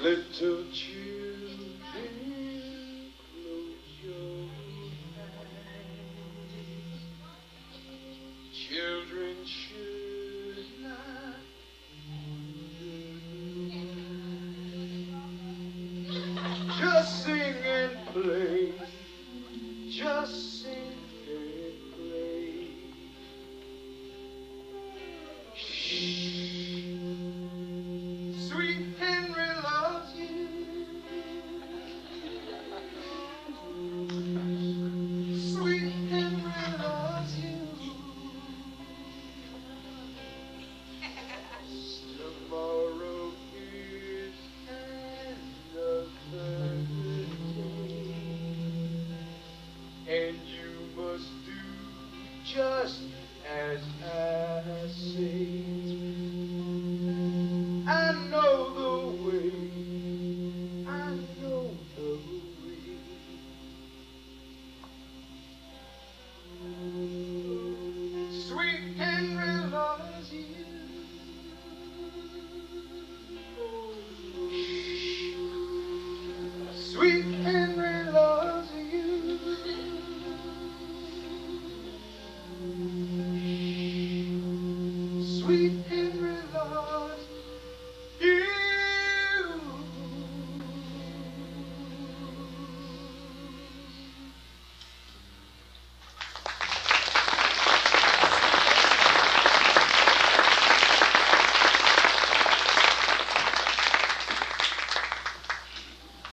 Little children, close your eyes. Children should not wonder. Just sing and play. Just sing and play. Shh. Sweet Henry loves you. Sweet Henry loves you. Tomorrow is another day, and you must do just as I say. I know the way. I know the way. Sweet Henry loves you. Sweet Henry loves you. Sweet Henry.